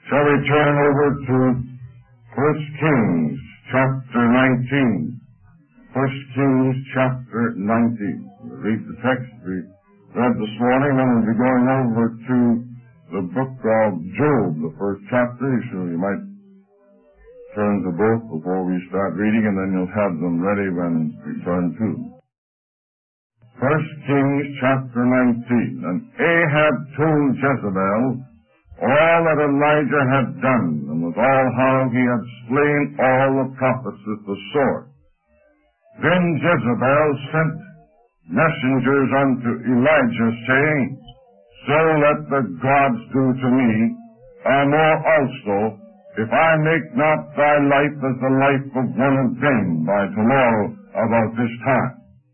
Shall we turn over to 1 Kings chapter 19. 1 Kings chapter 19. We'll read the text we read this morning, then we'll be going over to the book of Job, the first chapter. So you might turn to both before we start reading, and then you'll have them ready when we turn to them. 1 Kings chapter 19. And Ahab told Jezebel all that Elijah had done, and withal how he had slain all the prophets with the sword. Then Jezebel sent messengers unto Elijah, saying, So let the gods do to me, and more also, if I make not thy life as the life of one of them by tomorrow about this time.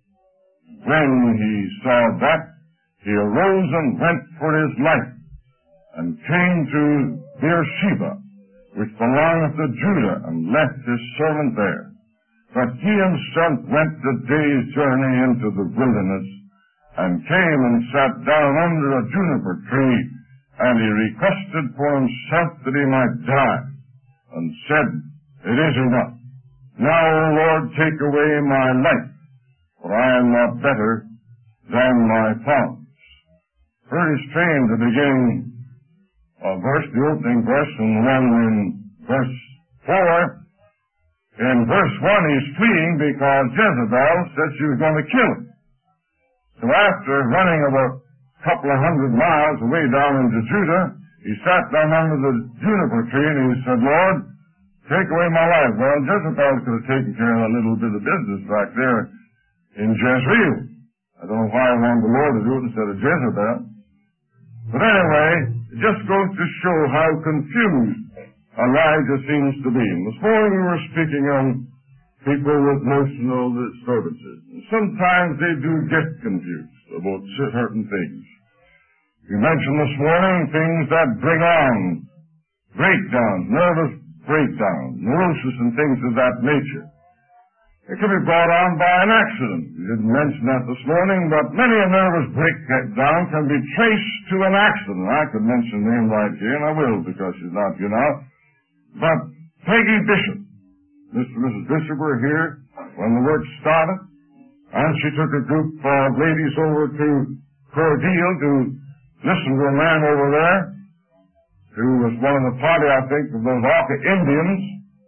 When he saw that, he arose and went for his life, and came to Beersheba, which belongeth to Judah, and left his servant there. But he himself went a day's journey into the wilderness, and came and sat down under a juniper tree, and he requested for himself that he might die, and said, It is enough. Now, O Lord, take away my life, for I am not better than my fathers. Very strange, the beginning verse, the opening verse, and the one in verse 4. In verse 1, he's fleeing because Jezebel said she was going to kill him. So after running about a couple of 100 miles away down into Judah, he sat down under the juniper tree and he said, Lord, take away my life. Well, Jezebel could have taken care of a little bit of business back there in Jezreel. I don't know why I wanted the Lord to do it instead of Jezebel. But anyway, it just goes to show how confused Elijah seems to be. And this morning we were speaking on people with emotional disturbances. And sometimes they do get confused about certain things. We mentioned this morning things that bring on breakdowns, nervous breakdown, neurosis and things of that nature. It can be brought on by an accident. We didn't mention that this morning, but many a nervous breakdown can be traced to an accident. I could mention her name right here, and I will because she's not here now. But Peggy Bishop, Mr. and Mrs. Bishop were here when the work started, and she took a group of ladies over to Cordele to listen to a man over there who was one of the party, I think, of those Auca Indians.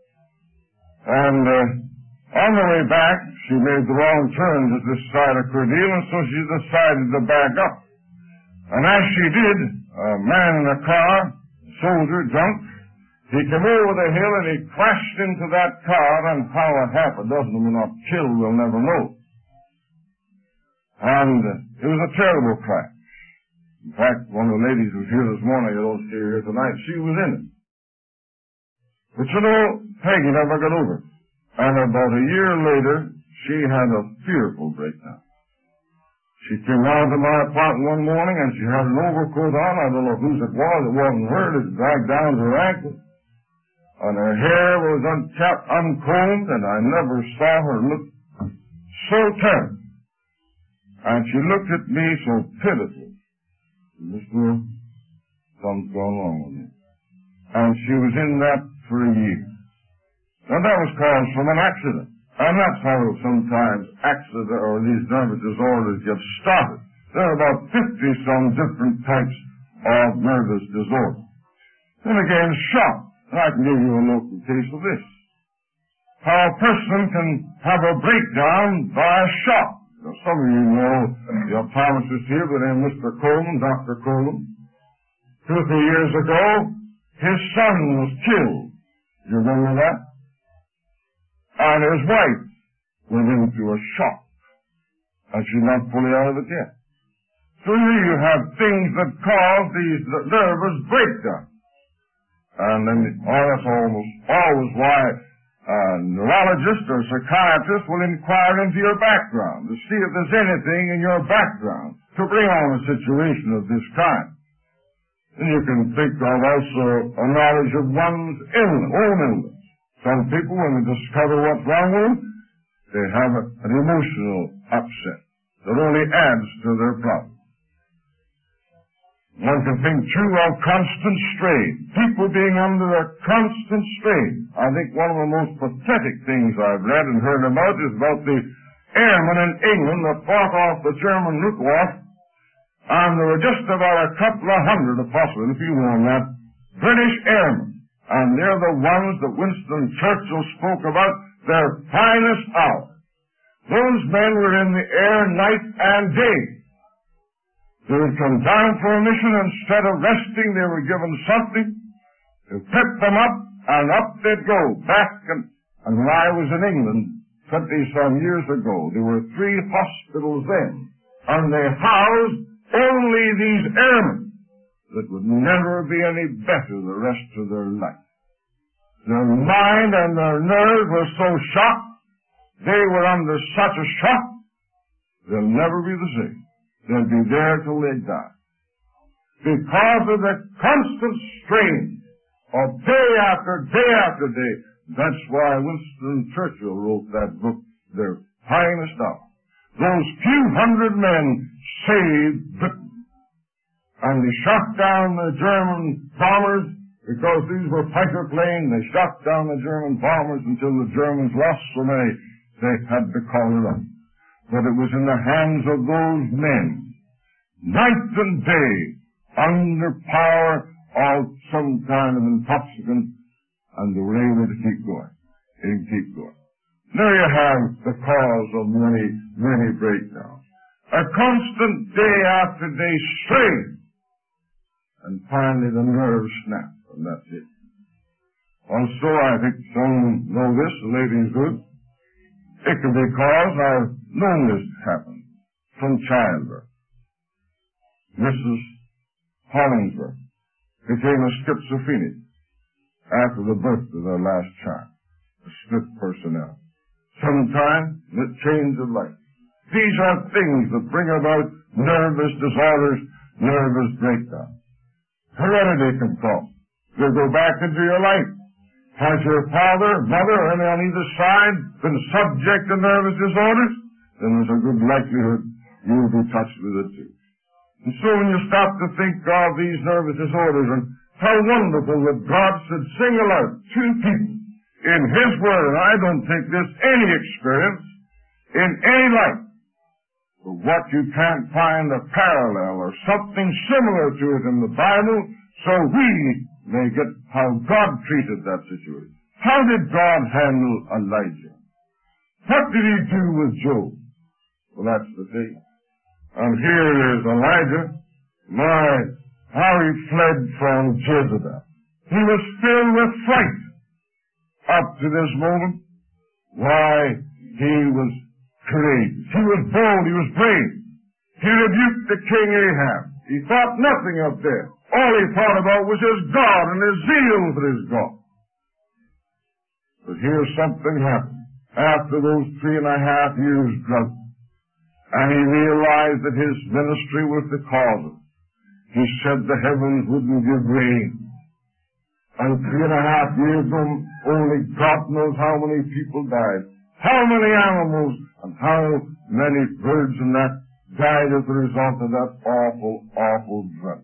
And on the way back, she made the wrong turns at this side of Cordele, and so she decided to back up. And as she did, a man in a car, a soldier, drunk, he came over the hill and he crashed into that car, and how a half a dozen of them were not killed, we'll never know. And it was a terrible crash. In fact, one of the ladies who was here this morning, I don't see her here tonight, she was in it. But you know, Peggy never got over it. And about a year later, she had a fearful breakdown. She came out of my apartment one morning and she had an overcoat on. I don't know whose it was. It wasn't hers. It dragged down to her ankle. And her hair was unkept, uncombed, and I never saw her look so terrible. And she looked at me so pitiful. This girl, something's going wrong with me. And she was in that for a year. And that was caused from an accident. And that's how sometimes accidents or these nervous disorders get started. There are about 50-some different types of nervous disorders. Then again, shock. And I can give you a local case of this. How a person can have a breakdown by a shock. Now, some of you know the optometrist here, but then Mr. Coleman, Dr. Coleman. 2 or 3 years ago, his son was killed. You remember that? And his wife went into a shock, and she's not fully out of it yet. So here you have things that cause these nervous breakdowns. And then, that's almost always why a neurologist or psychiatrist will inquire into your background to see if there's anything in your background to bring on a situation of this kind. And you can think of also a knowledge of one's own illness. Some people, when they discover what's wrong with them, they have an emotional upset that only adds to their problem. One can think, too, of constant strain. People being under a constant strain. I think one of the most pathetic things I've read and heard about is about the airmen in England that fought off the German Luftwaffe, and there were just about a couple of hundred, possibly, if you know that, British airmen. And they're the ones that Winston Churchill spoke about, their finest hour. Those men were in the air night and day. They would come down for a mission. Instead of resting, they were given something to pep them up, and up they'd go, back. And when I was in England 20-some years ago, there were 3 hospitals then, and they housed only these airmen that would never be any better the rest of their life. Their mind and their nerves were so shocked, they were under such a shock, they'll never be the same. They'll be there till they die. Because of the constant strain of day after day after day. That's why Winston Churchill wrote that book, Their Finest Hour. Those few hundred men saved Britain. And they shot down the German bombers, because these were fighter planes. They shot down the German bombers until the Germans lost so many, they had to call it up. But it was in the hands of those men, night and day, under power of some kind of intoxicant, and they were able to keep going. And keep going. There you have the cause of many, many breakdowns. A constant day after day strain, and finally the nerves snap, and that's it. Also, I think some know this, the ladies do. It could be caused, I've known this happen, from childbirth. Mrs. Hollingsworth became a schizophrenic after the birth of their last child, a split personality. Sometimes it changed of life. These are things that bring about nervous disorders, nervous breakdown. Heredity can cause. You'll go back into your life. Has your father, mother, or any on either side been subject to nervous disorders? Then there's a good likelihood you'll be touched with it too. And so when you stop to think of these nervous disorders and how wonderful that God should single out 2 people in His Word, and I don't think there's any experience in any life, but what you can't find a parallel or something similar to it in the Bible, so we may get how God treated that situation. How did God handle Elijah? What did He do with Job? Well, that's the thing. And here is Elijah. How he fled from Jezebel. He was filled with fright up to this moment. Why, he was courageous. He was bold. He was brave. He rebuked the king Ahab. He thought nothing of death. All he thought about was his God and his zeal for his God. But here something happened. After those 3.5 years drought, and he realized that his ministry was the cause of it. He said the heavens wouldn't give rain. And 3.5 years ago, only God knows how many people died. How many animals and how many birds and that died as a result of that awful, awful drought.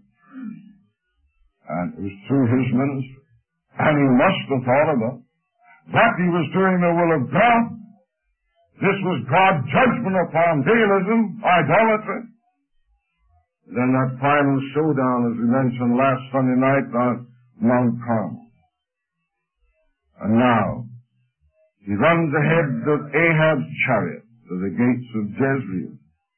And it was through his ministry. And he must have thought about that he was doing the will of God. This was God's judgment upon Baalism, idolatry. Then that final showdown, as we mentioned last Sunday night, on Mount Carmel. And now, he runs ahead of Ahab's chariot to the gates of Jezreel.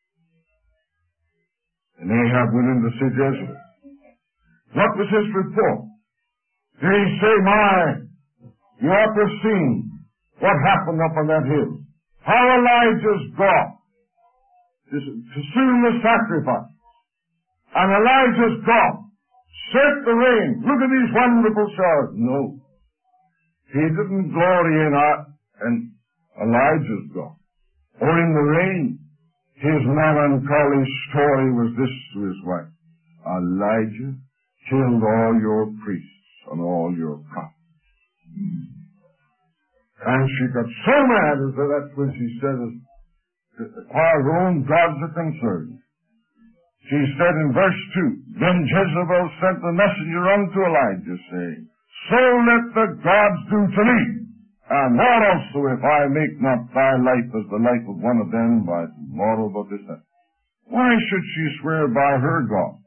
And Ahab went in to see Jezreel. What was his report? Did he say, you ought to have seen what happened up on that hill? How Elijah's God to consume the sacrifice. And Elijah's God sent the rain. Look at these wonderful showers. No. He didn't glory in Elijah's God. Or in the rain. His melancholy story was this to his wife. Elijah killed all your priests and all your prophets. And she got so mad as that's when she said, as far as her own gods are concerned, She said in verse 2, Then Jezebel sent the messenger unto Elijah, saying, So let the gods do to me, and more also, if I make not thy life as the life of one of them by tomorrow but this night. Why should she swear by her gods?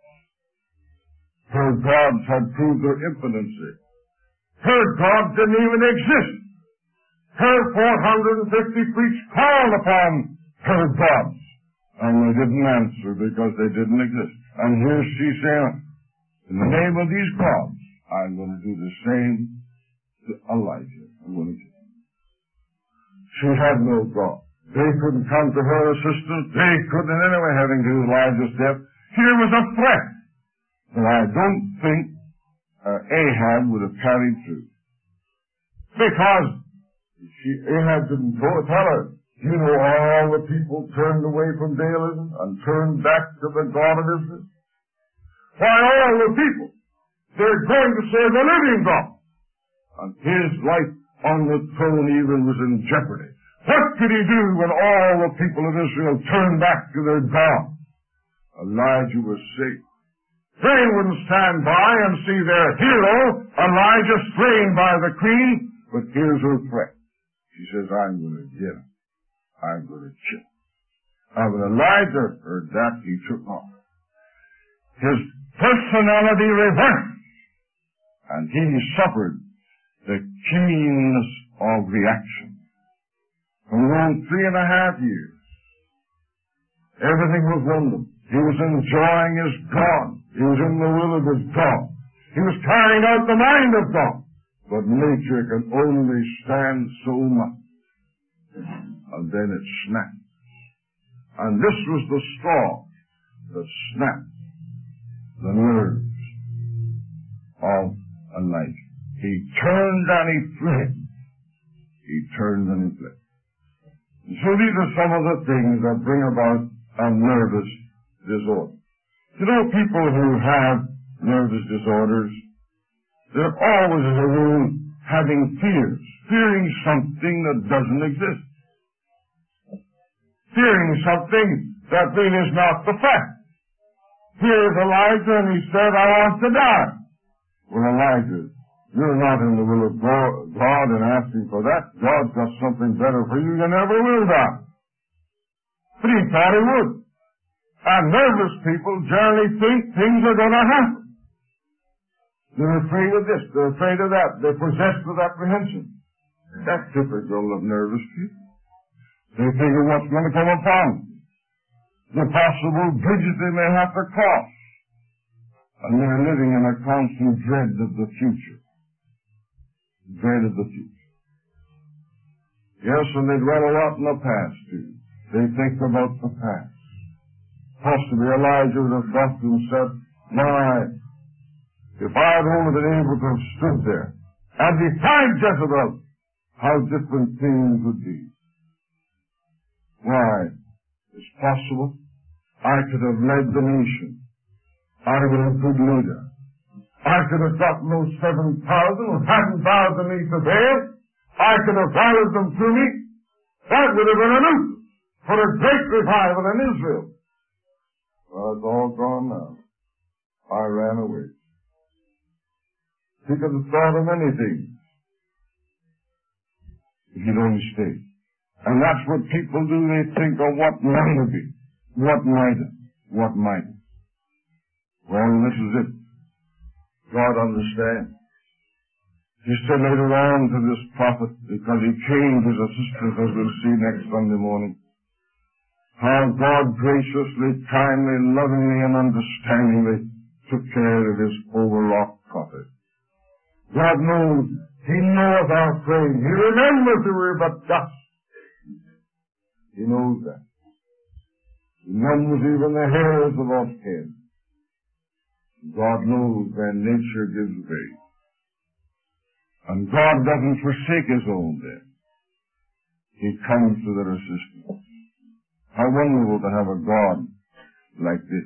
Her gods had proved their impotency. Her gods didn't even exist. Her 450 priests called upon her gods, and they didn't answer because they didn't exist. And here she's saying, in the name of these gods, I'm going to do the same to Elijah. I'm going to kill him. She had no God. They couldn't come to her assistance. They couldn't in any way having to do with Elijah's death. Here was a threat that I don't think Ahab would have carried through. Because Ahab didn't go tell her, you know, all the people turned away from Baalism and turned back to the God of Israel. Why, all the people, they're going to serve the living God. And his life on the throne even was in jeopardy. What could he do when all the people of Israel turned back to their God? Elijah was safe. They wouldn't stand by and see their hero, Elijah, slain by the queen, but here's her threat. She says, I'm going to get him. I'm going to kill him. And when Elijah heard that, he took off. His personality reversed, and he suffered the keenness of reaction. For around 3.5 years, everything was wonderful. He was enjoying his God. He was in the will of his God. He was carrying out the mind of God. But nature can only stand so much. And then it snapped. And this was the straw that snapped the nerves of Elijah. He turned and he fled. He turned and he fled. And so these are some of the things that bring about a nervous disorder. You know, people who have nervous disorders, they're always, as a rule, having fears, fearing something that doesn't exist, fearing something that really is not the fact. Here's Elijah, and he said, I want to die. Well, Elijah, you're not in the will of God and asking for that. God's got something better for you. You never will die. But he thought he would. And nervous people generally think things are going to happen. They're afraid of this. They're afraid of that. They're possessed with apprehension. That's typical of nervous people. They figure what's going to come upon them, the possible bridges they may have to cross. And they're living in a constant dread of the future. Dread of the future. Yes, and they dwell a lot in the past, too. They think about the past. Possibly Elijah would have thought to himself, my, if I had only been able to have stood there and defied Jezebel, how different things would be. Why, it's possible I could have led the nation. I would have been a good leader. I could have gotten those 7,000 who hadn't bowed the knee to Baal. I could have rallied them to me. That would have been a nuisance for a great revival in Israel. Well, it's all gone now. I ran away. He could have thought of anything if he'd only stayed. And that's what people do. They think of what might have been, what might have, what might have. Well, this is it. God understands. He said later on to this prophet, because he changed his assistant, as we'll see next Sunday morning, how God graciously, kindly, lovingly, and understandingly took care of his overwrought prophet. God knows. He knoweth our frame. He remembers that we're but dust. He knows that. He numbers even the hairs of our head. God knows when nature gives way. And God doesn't forsake his own then. He comes to their assistance. How wonderful to have a God like this.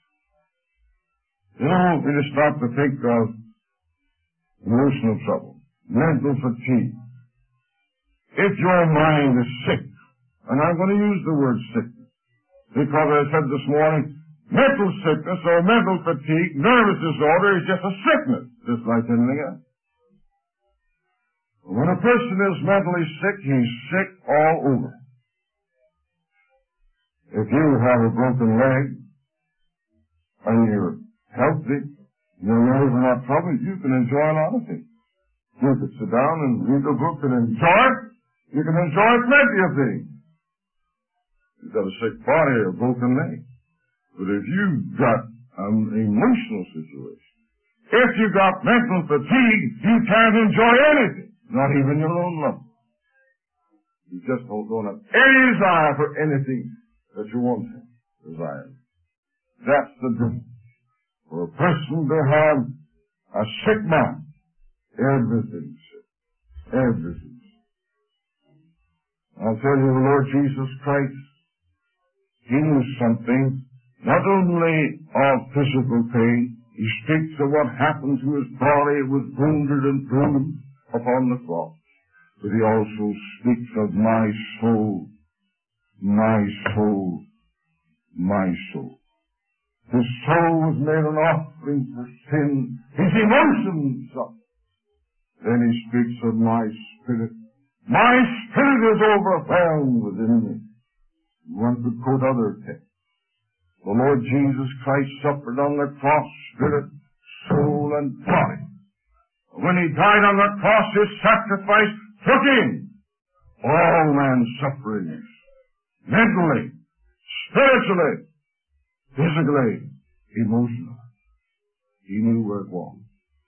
You know, we just start to think of emotional trouble, mental fatigue. If your mind is sick, and I'm going to use the word sickness, because I said this morning, Mental sickness or mental fatigue, nervous disorder is just a sickness, just like anything else. When a person is mentally sick, he's sick all over. If you have a broken leg and you're healthy, your nerves are not troubled, you can enjoy a lot of things. You can sit down and read a book and enjoy it. You can enjoy plenty of things. You've got a sick body or a broken leg. But if you've got an emotional situation, if you've got mental fatigue, you can't enjoy anything, not even your own love. You just don't have any desire for anything that you want to desire. That's the difference. For a person to have a sick mind, everything's sick. Everything's sick. I'll tell you, the Lord Jesus Christ, He knew something, not only of physical pain. He speaks of what happened to His body. It was wounded and bruised upon the cross. But He also speaks of my soul, my soul, my soul. His soul was made an offering for sin. His emotions suffered. Then He speaks of my spirit. My spirit is overwhelmed within me. One could quote other texts. The Lord Jesus Christ suffered on the cross, spirit, soul, and body. When He died on the cross, His sacrifice took in all man's sufferings, mentally, spiritually, physically, emotionally. He knew where it was.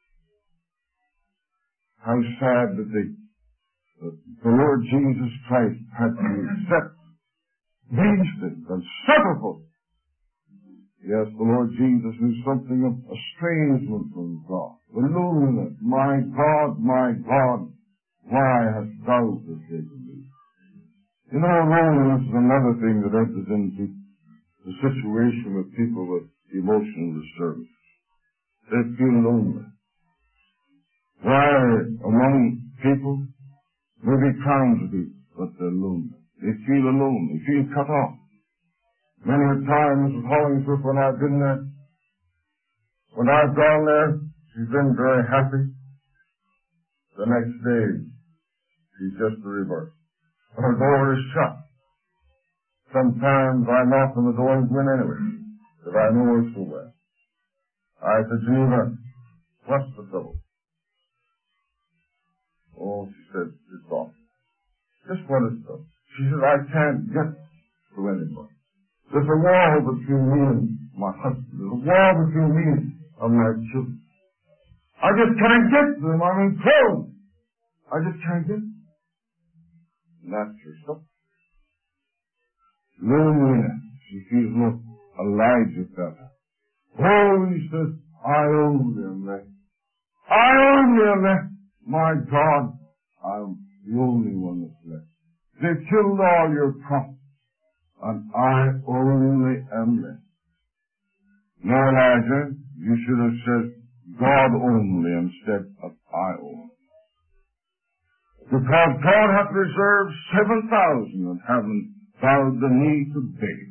How sad that the Lord Jesus Christ had to accept these things and suffer for them. Yes, the Lord Jesus knew something of estrangement from God. The loneliness. My God, why hast thou forsaken me? You know, loneliness is another thing that enters into the situation with people with emotional disturbance. They feel lonely. Why, among people, maybe crowds of people, but they're lonely. They feel alone. They feel cut off. Many a time, Mrs. Hollingsworth, when I've been there, when I've gone there, she's been very happy. The next day, she's just the reverse. Her door is shut. Sometimes I knock on the door and go in anyway, because I know her so well. I said, Geneva, what's the trouble? Oh, she said, it's off. Just what is the trouble? She said, I can't get to anybody. There's a wall between me and my husband. There's a wall between me and my children. I just can't get to them. I'm enclosed. I just can't get to them. And that's her stuff. Loneliness. She feels like Elijah felt her. Oh, he says, I only am left. I only am left. My God, I'm the only one that's left. They killed all your prophets. And I only am left. No, Elijah, you should have said God only instead of I only. Because God hath reserved 7,000 and haven't bowed the knee to Baal.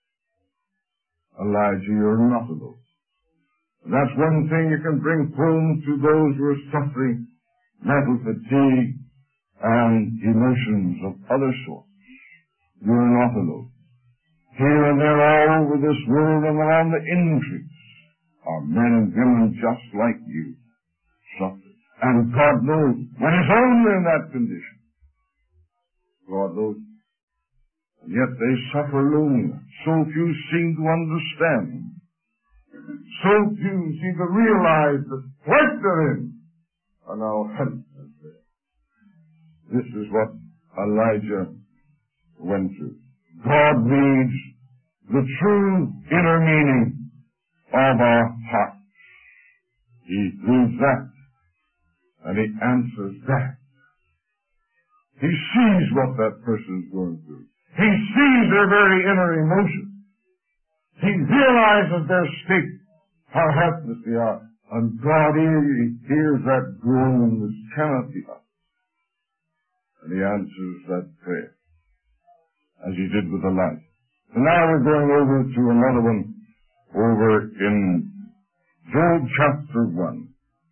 Elijah, you're not of those. That's one thing you can bring home to those who are suffering mental fatigue and emotions of other sorts. You're not of those. Here and there all over this world and around the intrigues are men and women just like you, suffering. And God knows when it's only in that condition. God knows. And yet they suffer loneliness. So few seem to understand. So few seem to realize the plight they're in and how helpless they are. This is what Elijah went through. God reads the true inner meaning of our hearts. He reads that, and He answers that. He sees what that person is going through. He sees their very inner emotions. He realizes their state, how helpless they are. And God hears that groan which cannot be uttered. And He answers that prayer, as He did with Elijah. And now we're going over to another one over in Job chapter 1.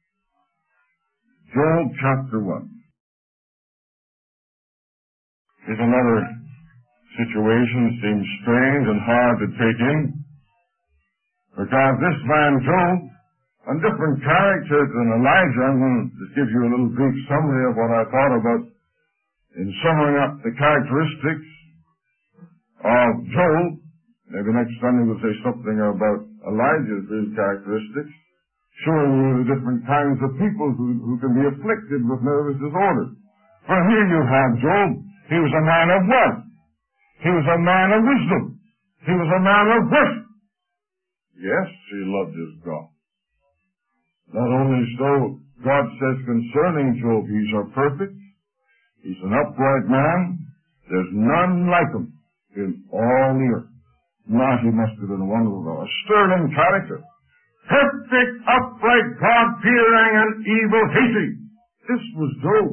Job chapter 1. Here's another situation that seems strange and hard to take in, because this man Job, a different character than Elijah. I'm going to just give you a little brief summary of what I thought about in summing up the characteristics of Job. Maybe next Sunday we'll say something about Elijah's characteristics, showing you the different kinds of people who can be afflicted with nervous disorder. But here you have Job. He was a man of wealth. He was a man of wisdom. He was a man of worship. Yes, he loved his God. Not only so, God says concerning Job, he's a perfect, he's an upright man. There's none like him in all the earth. Now, he must have been a wonderful fellow, a sterling character. Perfect, upright, God-fearing, and evil-hating. This was Job.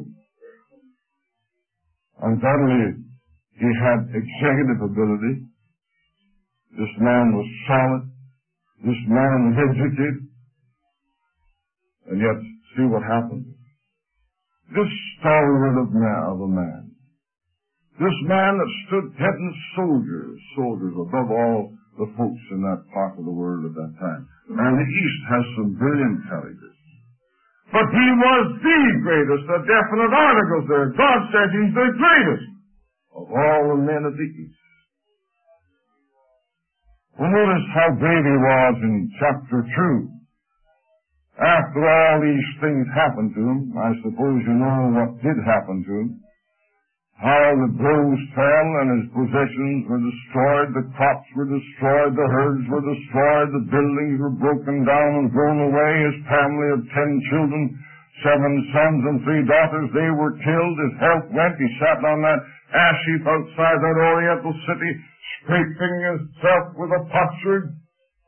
Undoubtedly, he had executive ability. This man was solid. This man was educated. And yet, see what happened. This stalwart of a man, this man that stood heading soldiers above all the folks in that part of the world at that time. And the East has some brilliant characters. But he was the greatest, the definite articles there. God said he's the greatest of all the men of the East. Well, notice how great he was in chapter 2. After all these things happened to him, I suppose you know what did happen to him. How the blows fell and his possessions were destroyed, the crops were destroyed, the herds were destroyed, the buildings were broken down and blown away. His family of 10 children, 7 sons and 3 daughters, they were killed. His health went. He sat on that ash heap outside that Oriental city, scraping himself with a potsherd.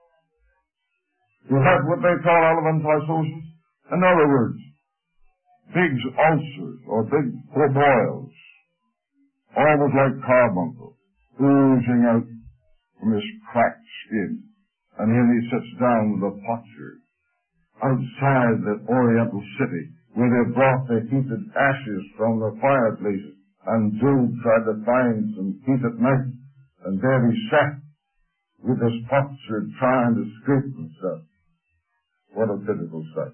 He had what they call elephantiasis. In other words, big ulcers or big boils, almost like carbuncle, oozing out from his cracked skin. And here he sits down with a potsherd outside the Oriental city, where they brought the heated ashes from the fireplaces. And Job tried to find some heat at night, and there he sat with his potsherd trying to scrape himself. What a pitiful sight.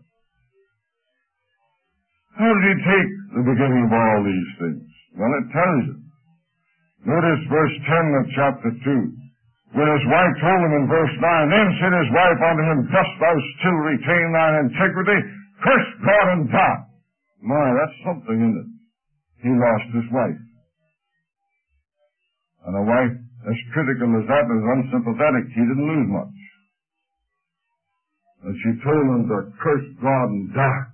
How did he take the beginning of all these things? Well, it tells you. Notice verse 10 of chapter 2. When his wife told him in verse 9, then said his wife unto him, dost thou still retain thine integrity? Curse God and die. My, that's something, isn't it? He lost his wife. And a wife as critical as that, as unsympathetic, he didn't lose much. And she told him to curse God and die.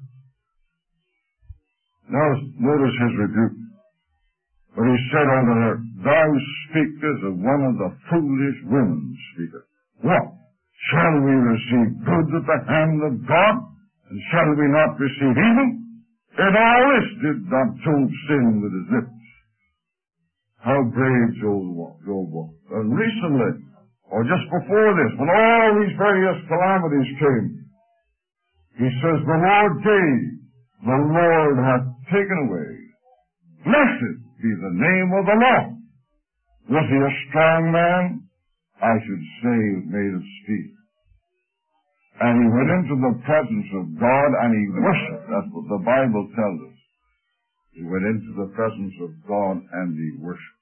Now, notice his rebuke. But he said unto her, thou speakest of one of the foolish women speaketh. What? Shall we receive good at the hand of God? And shall we not receive evil? In all this did not Job sin with his lips. How brave Job was. And recently, or just before this, when all these various calamities came, he says, the Lord gave, the Lord hath taken away. Blessed be the name of the Lord. Was he a strong man? I should say he was made of steel. And he went into the presence of God and he worshipped. That's what the Bible tells us. He went into the presence of God and he worshipped.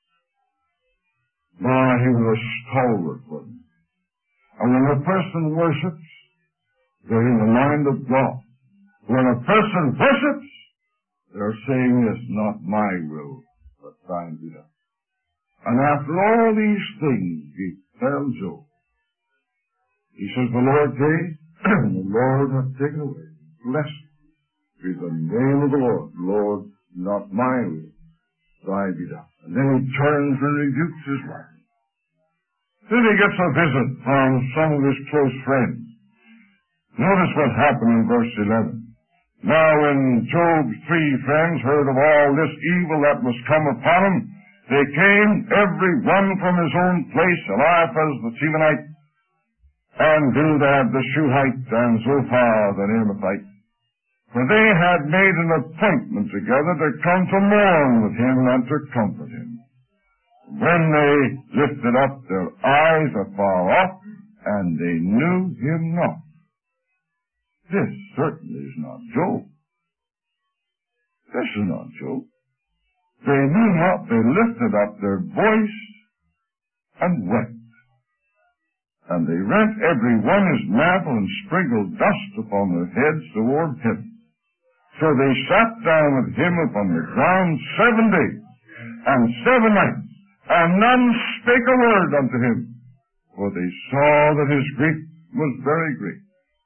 He was a stalwart one. And when a person worships, they're in the mind of God. When a person worships, they're saying this, not my will, but thine be done. And after all these things, he tells Job. He says, the Lord gave, the Lord hath taken away. Blessed be the name of the Lord. Lord, not my will, thy be done. And then he turns and rebukes his wife. Then he gets a visit from some of his close friends. Notice what happened in verse 11. Now when Job's 3 friends heard of all this evil that was come upon him, they came, every one from his own place, Eliphaz the Temanite, and Bildad the Shuhite, and Zophar the Naamathite. For they had made an appointment together to come to mourn with him and to comfort him. When they lifted up their eyes afar off, and they knew him not. This certainly is not Job. This is not Job. They knew not, they lifted up their voice and wept. And they rent every one his mantle and sprinkled dust upon their heads toward heaven. So they sat down with him upon the ground 7 days and 7 nights, and none spake a word unto him, for they saw that his grief was very great.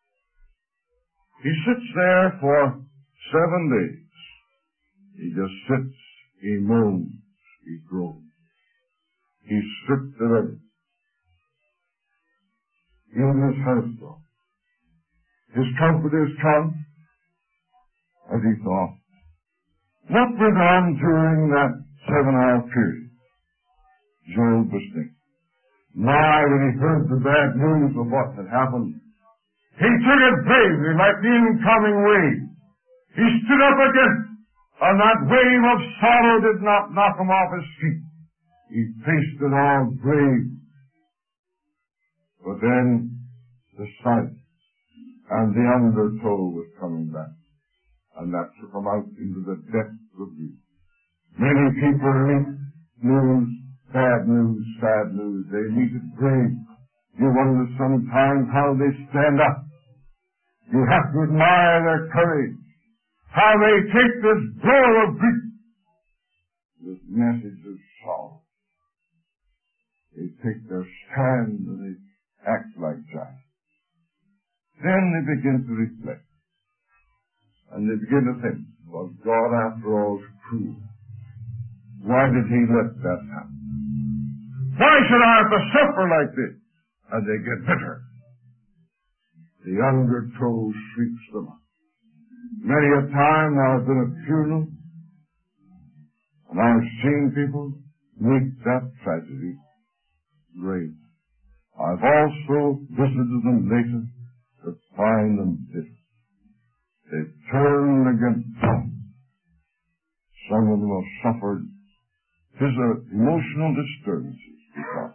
He sits there for 7 days. He just sits, he moans, he groans. He's stripped of everything. In his house, his comfort is come, as he thought. What went on during that 7-hour period? Job was thinking. When he heard the bad news of what had happened, he took it bravely like the incoming wave. He stood up again, and that wave of sorrow did not knock him off his feet. He faced it all brave. But then the silence and the undertow was coming back. And that took him out into the depths of grief. Many people meet news, bad news, sad news. They meet it brave. You wonder sometimes how they stand up. You have to admire their courage. How they take this blow of grief, this message of sorrow. They take their stand and they act like giants. Then they begin to reflect. And they begin to think, was God after all true? Why did he let that happen? Why should I have to suffer like this? And they get bitter. The undertow sweeps them up. Many a time I've been at funerals, and I've seen people meet that tragedy great. I've also visited them later to find them bitter. They've turned against God. Some of them have suffered emotional disturbances because.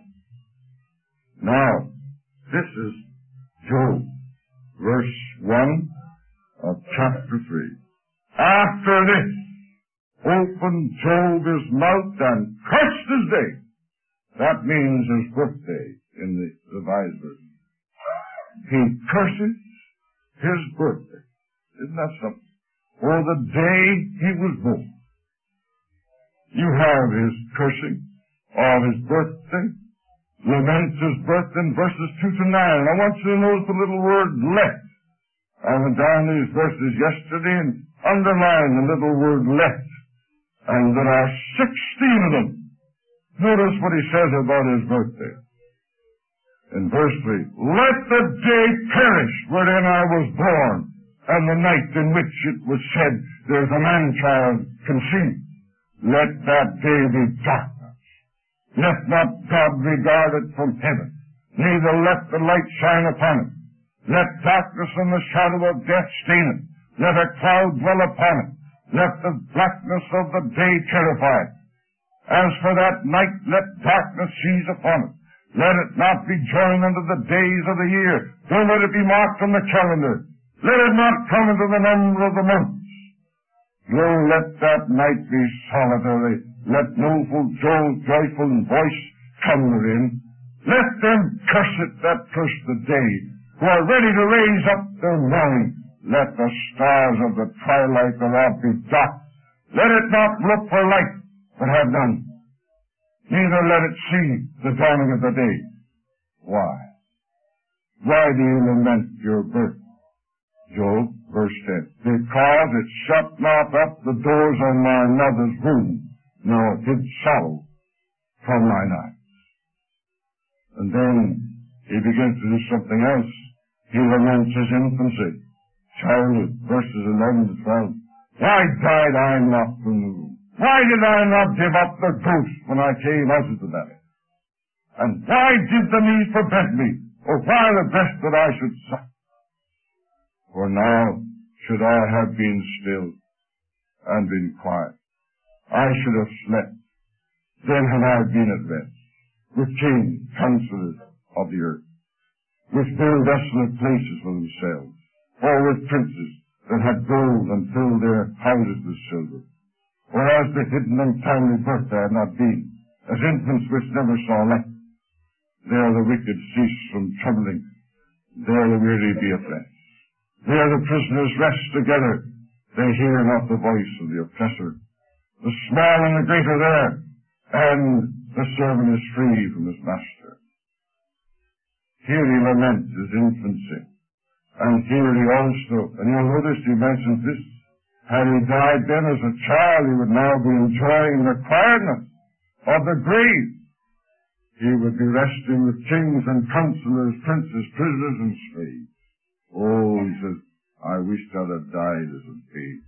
Now, this is Job, verse 1 of chapter 3. After this, opened Job his mouth and cursed his day. That means his birthday in the Revised Version. He curses his birthday. Isn't that something? Or the day he was born. You have his cursing of his birthday, laments his birth in verses 2 to 9. I want you to notice the little word let. I went down these verses yesterday and underlined the little word let. And there are 16 of them. Notice what he says about his birthday. In verse 3, let the day perish wherein I was born, and the night in which it was said, there's a man-child conceived. Let that day be darkness. Let not God regard it from heaven, neither let the light shine upon it. Let darkness and the shadow of death stain it. Let a cloud dwell upon it. Let the blackness of the day terrify it. As for that night, let darkness seize upon it. Let it not be joined unto the days of the year, nor let it be marked on the calendar. Let it not come into the number of the months. No, let that night be solitary. Let no full joyful voice come therein. Let them curse it that curse the day, who are ready to raise up their mourning. Let the stars of the twilight thereof be dark. Let it not look for light, but have none. Neither let it see the dawning of the day. Why? Why do you lament your birth? Job, verse 10. Because it shut not up the doors of my mother's womb, nor hid sorrow from mine eyes. And then he begins to do something else. He laments his infancy, childhood, verses 11 to 12. Why died I not from the womb? Why did I not give up the ghost when I came out of the belly? And why did the knees prevent me Oh, why the best that I should suffer? For now should I have been still and been quiet. I should have slept. Then had I been at rest, with kings, counselors of the earth, which build desolate places for themselves, or with princes that had gold and filled their houses with silver. Or as the hidden and timely birth there had not been, as infants which never saw light. There the wicked cease from troubling, there the weary be at rest. There the prisoners rest together, they hear not the voice of the oppressor. The small and the great are there, and the servant is free from his master. Here he laments his infancy, and here he also, and you'll notice he mentions this, had he died then as a child, he would now be enjoying the quietness of the grave. He would be resting with kings and counselors, princes, prisoners, and slaves. Oh, he says, I wished I'd have died as a babe.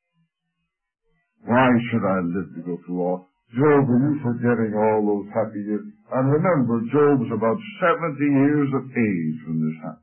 Why should I live to go through all? Job, are you forgetting all those happy years? And remember, Job was about 70 years of age when this happened.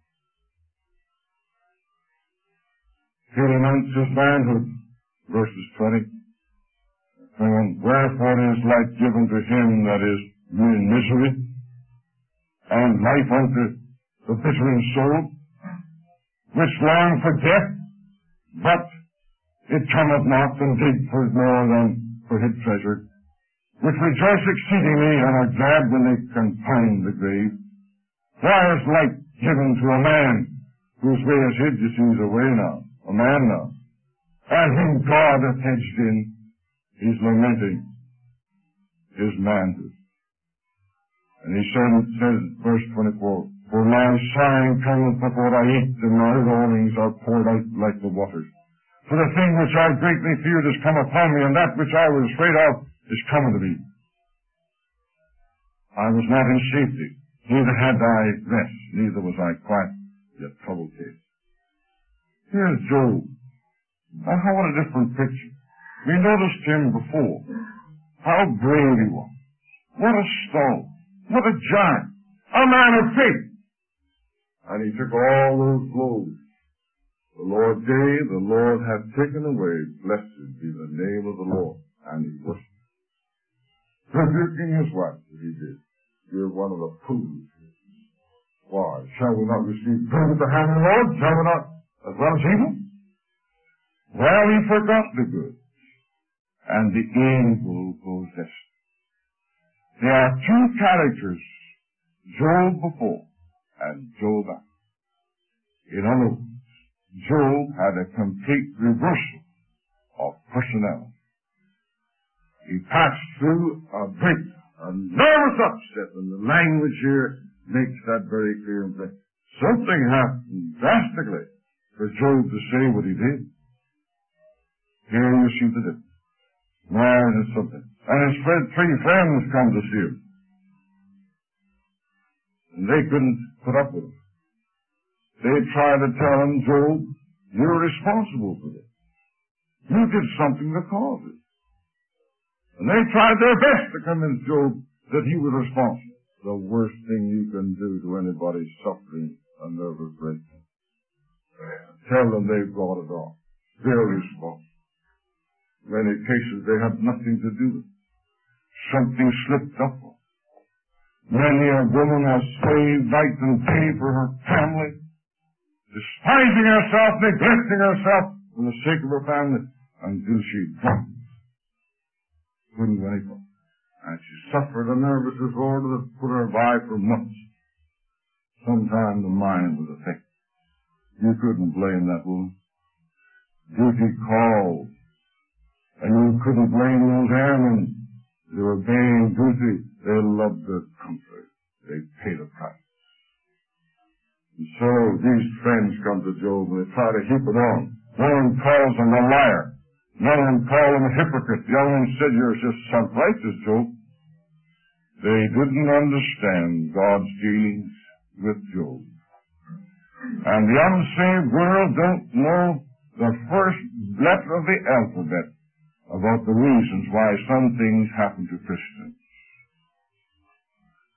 He renounced his manhood, verses 20. Wherefore is light given to him that is in misery, and life unto the bittering soul, which long for death, but it cometh not, and dig for more than for hid treasure, which rejoice exceedingly and are glad when they can find the grave. Why is light given to a man whose way is hid? You see, he's away now, a man now, and whom God hath hedged in? He's lamenting his manhood. And he says, verse 24, for my sighing cometh before I eat, and my groanings are poured out like the waters. For the thing which I greatly feared is come upon me, and that which I was afraid of is coming to me. I was not in safety, neither had I rest, neither was I quiet, yet trouble came. Here's Job. Now, what a different picture. We noticed him before. How brave he was. What a stone. What a giant. A man of faith. And he took all those blows. The Lord gave, the Lord hath taken away. Blessed be the name of the Lord. And he worshipped. Rebuking his wife, as he did. You're one of the fools. Why? Shall we not receive good at the hand of the Lord? Shall we not, as well as evil? Well, he forgot the good. And the evil possessed. There are two characters, Job before and Job after. In other words, Job had a complete reversal of personality. He passed through a nervous upset, and the language here makes that very clear and plain. Something happened drastically for Job to say what he did. Here you see the difference. Man is something. And his three friends come to see him. And they couldn't put up with him. They tried to tell him, Job, you're responsible for this. You did something to cause it. And they tried their best to convince Job that he was responsible. The worst thing you can do to anybody suffering a nervous breakdown. Tell them they brought it on. They're responsible. In many cases, they have nothing to do with it. Something slipped up. Many a woman has saved night and day for her family, despising herself, neglecting herself for the sake of her family, until she dropped. Couldn't do anything. And she suffered a nervous disorder that put her by for months. Sometimes the mind was affected. You couldn't blame that woman. Duty called. And you couldn't blame those airmen. They were obeying duty. They loved their country. They paid a price. And so these friends come to Job and they try to heap it on. One calls him a liar. Another one called him a hypocrite. The other one said, you're just self-righteous, Job. They didn't understand God's dealings with Job. And the unsaved world don't know the first letter of the alphabet about the reasons why some things happen to Christians.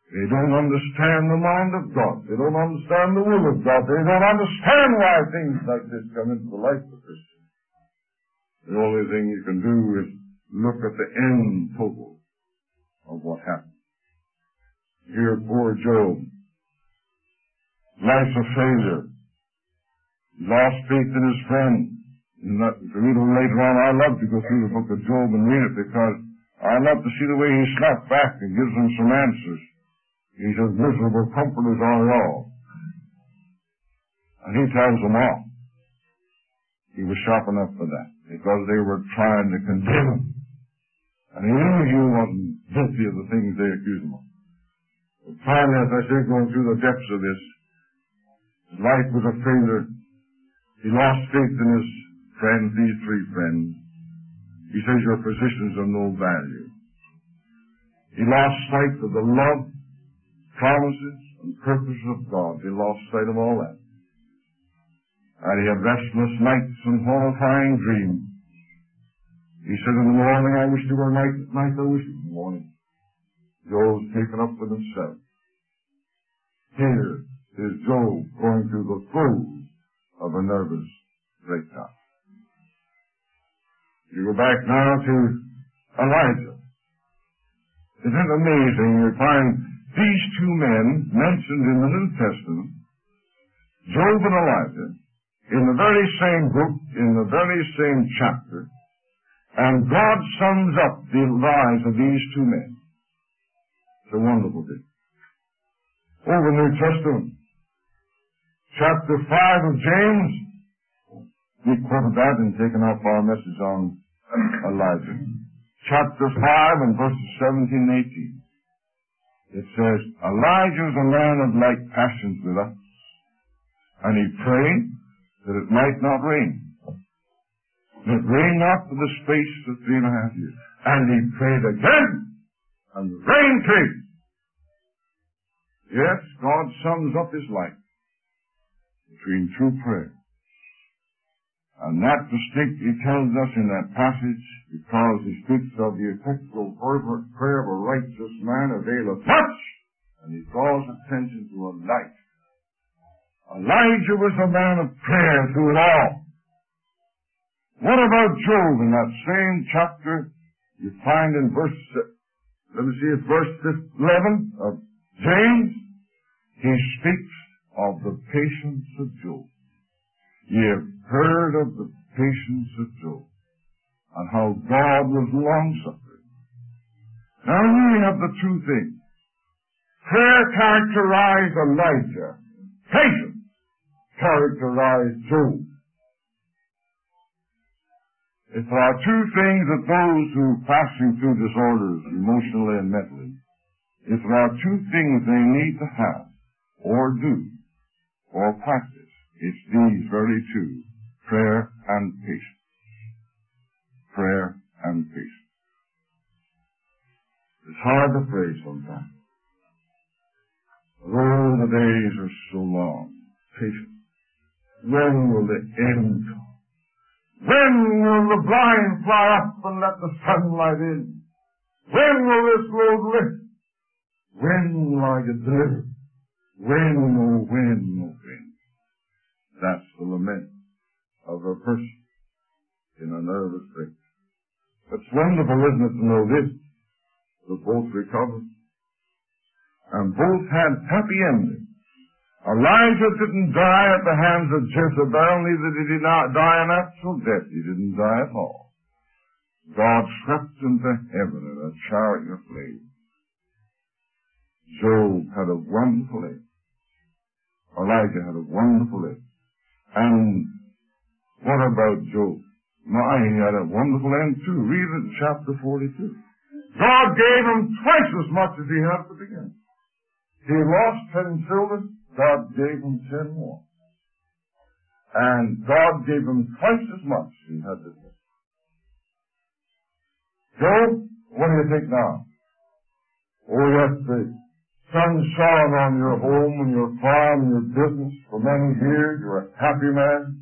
They don't understand the mind of God. They don't understand the will of God. They don't understand why things like this come into the life of Christians. The only thing you can do is look at the end total of what happened. Here, poor Job. Life's a failure. He lost faith in his friend. To read it later on, I love to go through the book of Job and read it because I love to see the way he snaps back and gives them some answers. He's as miserable comfort as all. And he tells them all. He was sharp enough for that because they were trying to condemn him. And he knew he wasn't guilty of the things they accused him of. But finally, as I say, going through the depths of this, his life was a failure. He lost faith in his friends, these three friends. He says your position's of no value. He lost sight of the love, promises, and purposes of God. He lost sight of all that. And he had restless nights and horrifying dreams. He said in the morning, I wish there were night. At night, I wish it was morning. Job's taken up with himself. Here is Job going through the throes of a nervous breakdown. You go back now to Elijah. Isn't it amazing? You find these two men mentioned in the New Testament, Job and Elijah, in the very same book, in the very same chapter, and God sums up the lives of these two men. It's a wonderful thing. Over the New Testament, chapter 5 of James, we quoted that and taken up our message on Elijah. Chapter 5 and verses 17 and 18. It says, Elijah was a man of like passions with us, and he prayed that it might not rain. And it rained not for the space of 3.5 years. And he prayed again, and the rain came. Yes, God sums up his life between two prayers. And that distinctly tells us in that passage, because he speaks of the effectual fervent prayer of a righteous man availeth much, and he draws attention to a life. Elijah was a man of prayer through it all. What about Job in that same chapter? You find in verse 11 of James, he speaks of the patience of Job. Ye have heard of the patience of Job, and how God was long-suffering. Now we have the two things. Prayer characterized Elijah. Patience characterized Job. If there are two things that those who are passing through disorders, emotionally and mentally, if there are two things they need to have, or do, or practice, it's these very two, prayer and patience. Prayer and patience. It's hard to pray sometimes. Oh, the days are so long. Patience. When will the end come? When will the blind fly up and let the sunlight in? When will this load lift? When will I get delivered? When, oh when, oh when? That's the lament of a person in a nervous state. It's wonderful, isn't it, to know this, that both recovered and both had happy endings. Elijah didn't die at the hands of Jezebel, neither did he not die a natural death. He didn't die at all. God swept him to heaven in a chariot of flames. Job had a wonderful end. Elijah had a wonderful end. And what about Job? My, he had a wonderful end too. Read it in chapter 42. God gave him twice as much as he had to begin. He lost 10 children. God gave him 10 more. And God gave him twice as much as he had to give. Job, what do you think now? Oh yes, the sun shone on your home and your farm and your business for many years. You're a happy man.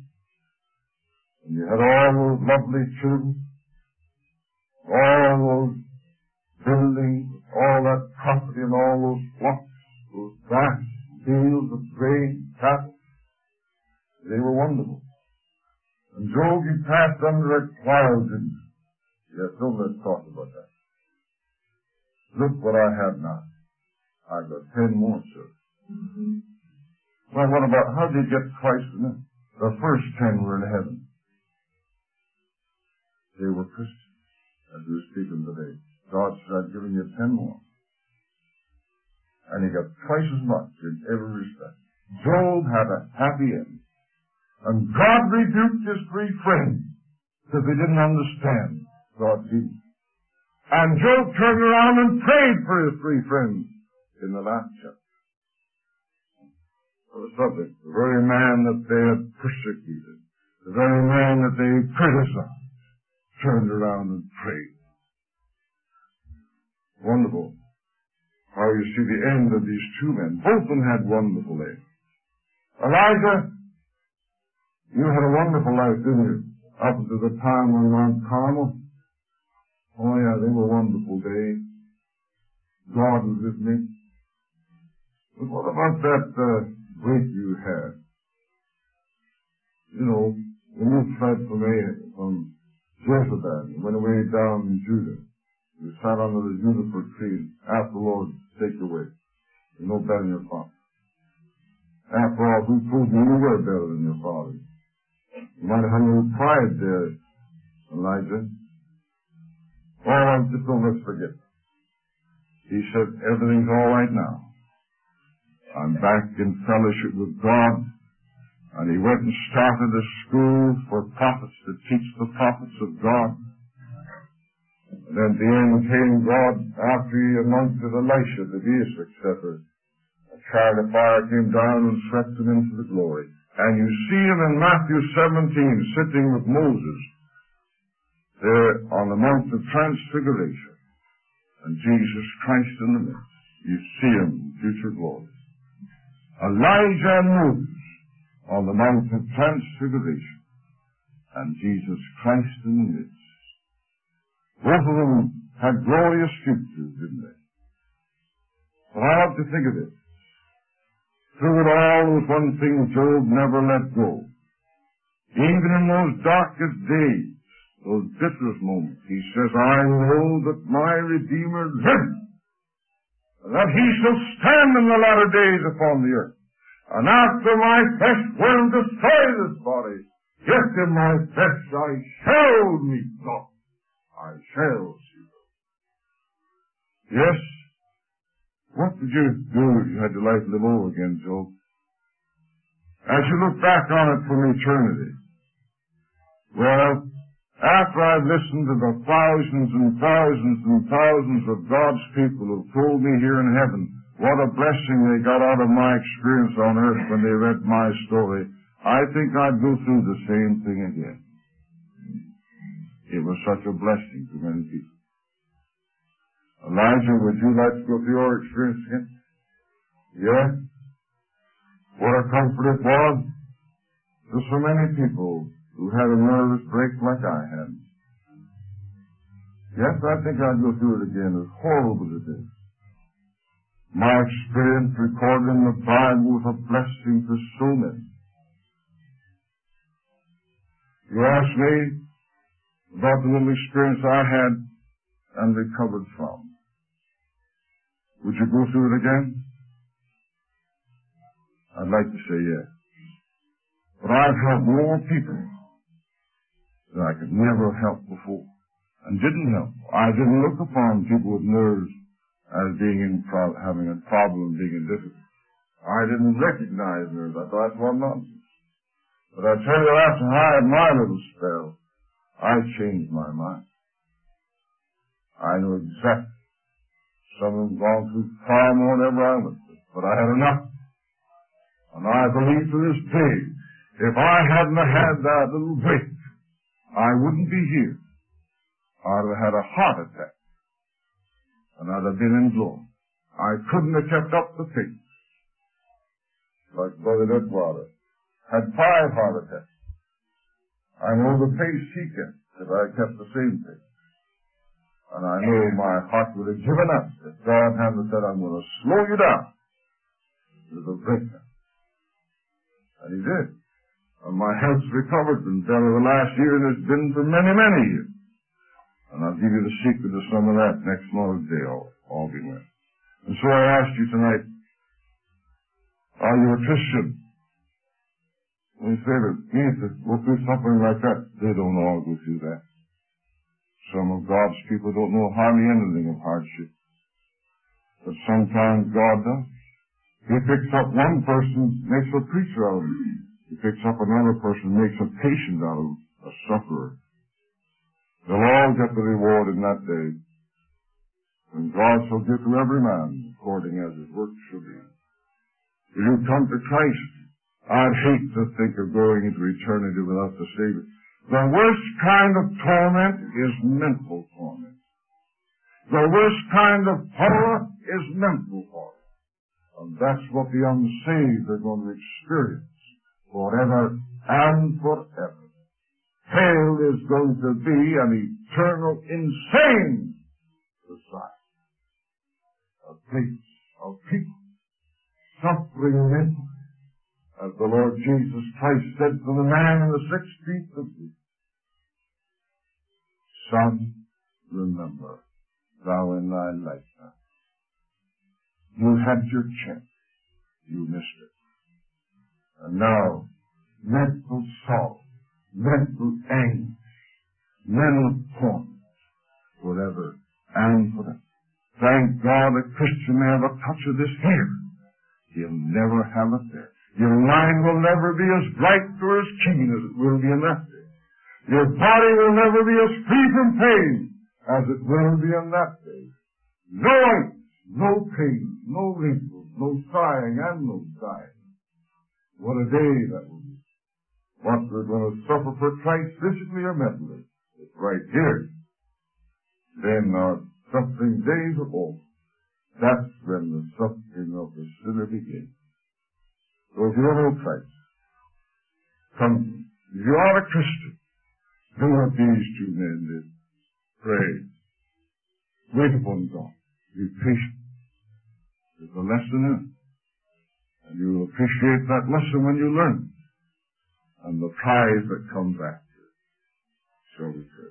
And you had all those lovely children. All those buildings, all that property and all those flocks, those vast fields of grain, cattle. They were wonderful. And Job, he passed under a cloud, didn't he? Yes, don't let's talk about that. Look what I have now. I've got 10 more, sir. Well, what about, how did he get twice in it? The first 10 were in heaven. They were Christians, as we were speaking today. God said, I've given you 10 more. And he got twice as much in every respect. Job had a happy end. And God rebuked his 3 friends because they didn't understand God's dealing. And Job turned around and prayed for his 3 friends in the last chapter. The subject, the very man that they had persecuted, the very man that they criticized, turned around and prayed. Wonderful how you see the end of these 2 men. Both of them had wonderful ends. Elijah, you had a wonderful life, didn't you? Up to the time on Mount Carmel. Oh yeah, they were wonderful days. God was with me. But what about that break you had? You know, when you fled from Jezebel, you went away down in Judah. You sat under the juniper tree, asked the Lord to take you away. You're no better than your father. After all, who proved you were better than your father? You might have had a little pride there, Elijah. Oh, just don't let's forget. He said, everything's all right now. I'm back in fellowship with God. And he went and started a school for prophets to teach the prophets of God. And then at the end came God, after he anointed Elisha to be his successor. A chariot of fire came down and swept him into the glory. And you see him in Matthew 17 sitting with Moses there on the Mount of Transfiguration. And Jesus Christ in the midst. You see him in future glory. Elijah and Moses on the Mount of Transfiguration. And Jesus Christ in the midst. Both of them had glorious futures, didn't they? But I have to think of it. Through it all was one thing Job never let go. Even in those darkest days, those bitterest moments, he says, I know that my Redeemer lives, and that he shall stand in the latter days upon the earth. And after my flesh will destroy this body, yet in my flesh I shall meet God. I shall see God. Yes? What did you do if you had your life live over again, Job? As you look back on it from eternity, well, after I've listened to the thousands and thousands and thousands of God's people who've told me here in heaven what a blessing they got out of my experience on earth when they read my story, I think I'd go through the same thing again. It was such a blessing to many people. Elijah, would you like to go through your experience again? Yeah? What a comfort it was to so many people who had a nervous break like I had. Yes, I think I'd go through it again, as horrible as it is. My experience recorded in the Bible was a blessing to so many. You asked me about the little experience I had and recovered from. Would you go through it again? I'd like to say yes. But I've helped more people than I could never help before, and didn't help. I didn't look upon people with nerves as being having a problem, being in difficulty. I didn't recognize nerves. I thought that's one nonsense. But I tell you, after I had my little spell, I changed my mind. I knew exactly. Some of them gone through far more than ever I went through, but I had enough. And I believe to this day, if I hadn't had that little break, I wouldn't be here. I'd have had a heart attack. And I'd have been in glory. I couldn't have kept up the pace. Like Brother Deadwater had 5 heart attacks. I know the pace he kept, because I kept the same pace. And I know my heart would have given up if God hadn't said, I'm going to slow you down to the breakdown. And he did. And my health's recovered and better the last year than it's been for many, many years. And I'll give you the secret of some of that next Lord's Day, all be well. And so I ask you tonight, are you a Christian? When you say that me to go through something like that, they don't all go through that. Some of God's people don't know hardly anything of hardship. But sometimes God does. He picks up one person, makes a preacher out of him. He picks up another person, makes a patient out of him, a sufferer. They'll all get the reward in that day. And God shall give to every man according as his work shall be. If you come to Christ, I'd hate to think of going into eternity without the Savior. The worst kind of torment is mental torment. The worst kind of horror is mental horror. And that's what the unsaved are going to experience forever and forever. Hell is going to be an eternal, insane society. A place of people suffering mentally. As the Lord Jesus Christ said to the man in the 6th feet of the Son, remember, thou in thy lifetime. You had your chance. You missed it. And now, mental sorrow, mental anguish, mental torment, forever and forever. Thank God a Christian may have a touch of this here. He'll never have it there. Your mind will never be as bright or as keen as it will be in that day. Your body will never be as free from pain as it will be in that day. No aches, no pain, no wrinkles, no sighing and no dying. What a day that will be. What we're going to suffer for Christ physically or mentally. It's right here. Then our suffering days are over. That's when the suffering of the sinner begins. So if you don't know Christ, come to him. If you are a Christian, do what these two men did. Pray. Wait upon God. Be patient. There's a lesson in it. And you will appreciate that lesson when you learn it. And the prize that comes after it. Shall we pray?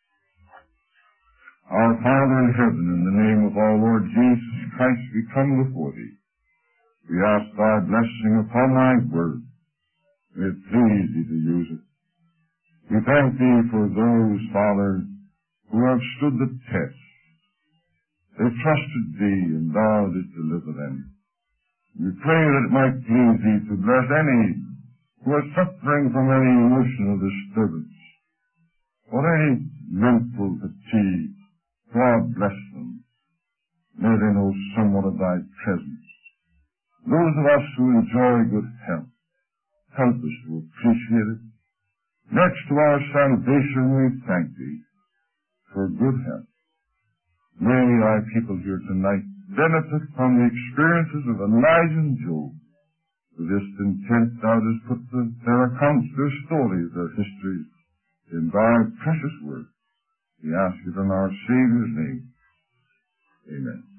Our Father in heaven, in the name of our Lord Jesus Christ, we come before thee. We ask thy blessing upon thy word. May it please thee to use it. We thank thee for those, Father, who have stood the test. They trusted thee, and thou didst deliver them. We pray that it might please thee to bless any who are suffering from any emotional disturbance or any mental fatigue. God bless them. May they know somewhat of thy presence. Those of us who enjoy good health, help us to appreciate it. Next to our salvation, we thank thee for good health. May thy people here tonight benefit from the experiences of Elijah and Job. To this intent thou dost put their accounts, their stories, their histories in thy precious word. We ask it in our Savior's name. Amen.